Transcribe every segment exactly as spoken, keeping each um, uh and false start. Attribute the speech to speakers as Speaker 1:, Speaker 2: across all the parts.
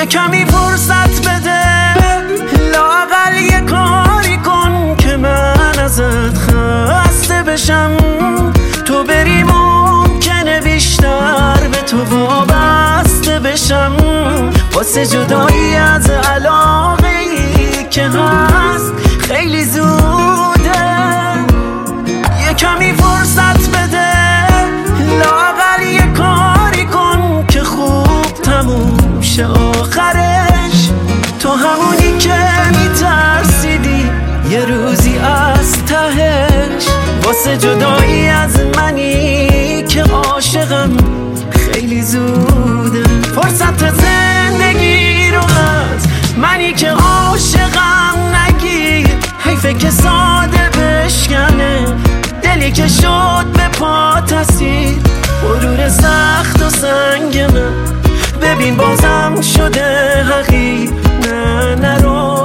Speaker 1: یه کمی فرصت بده، لااقل یه کاری کن که من ازت خسته بشم. تو بری ممکنه بیشتر به تو وابسته بشم، واسه جدایی از علاقه ای که هست خیلی زوده. یه کمی فرصت بده، لااقل یه کاری کن که خوب تموم شه آخرش. تو همونی که میترسیدی یه روزی از تهش، واسه جدایی از منی که عاشقم خیلی زوده. فرصت زندگی رو از منی که عاشقم نگیر، حیفه که ساده بشکنه دلی که شد به پا تسیر. غرور سخت و سنگ من ببین بازم شده حقیر. نه نرو.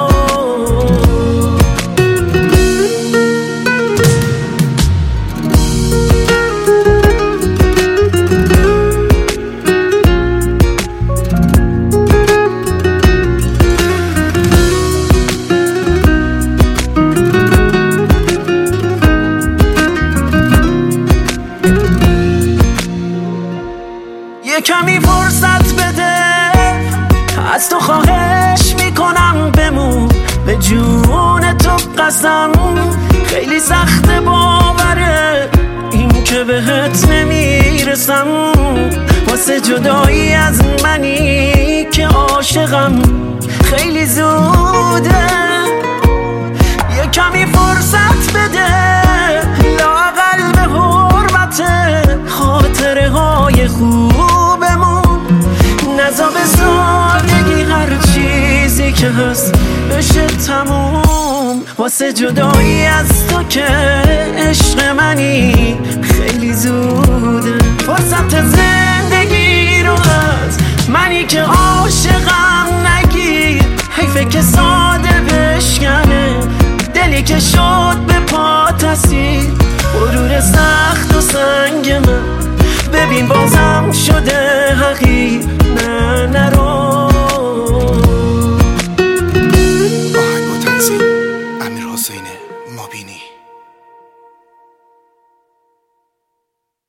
Speaker 1: یه کمی فرصت بده، از تو خواهش میکنم بمون به جون تو قسم. خیلی سخت باوره این که بهت نمیرسم، واسه جدایی از منی که عاشقم خیلی زوده. یه کمی فرصت بده، لااقل به حرمت خاطره های خوبمون نزا به سادگی هر چیزی که هست بشه تموم. واسه جدایی از تو که عشق منی خیلی زوده. فرصت زندگی رو از منی که عاشقم نگیر، حیفه که ساده بشکنه دلی که شد به پا تسیر. غرور سخت و سنگ من ببین بازم شده حقیر. نه نرو.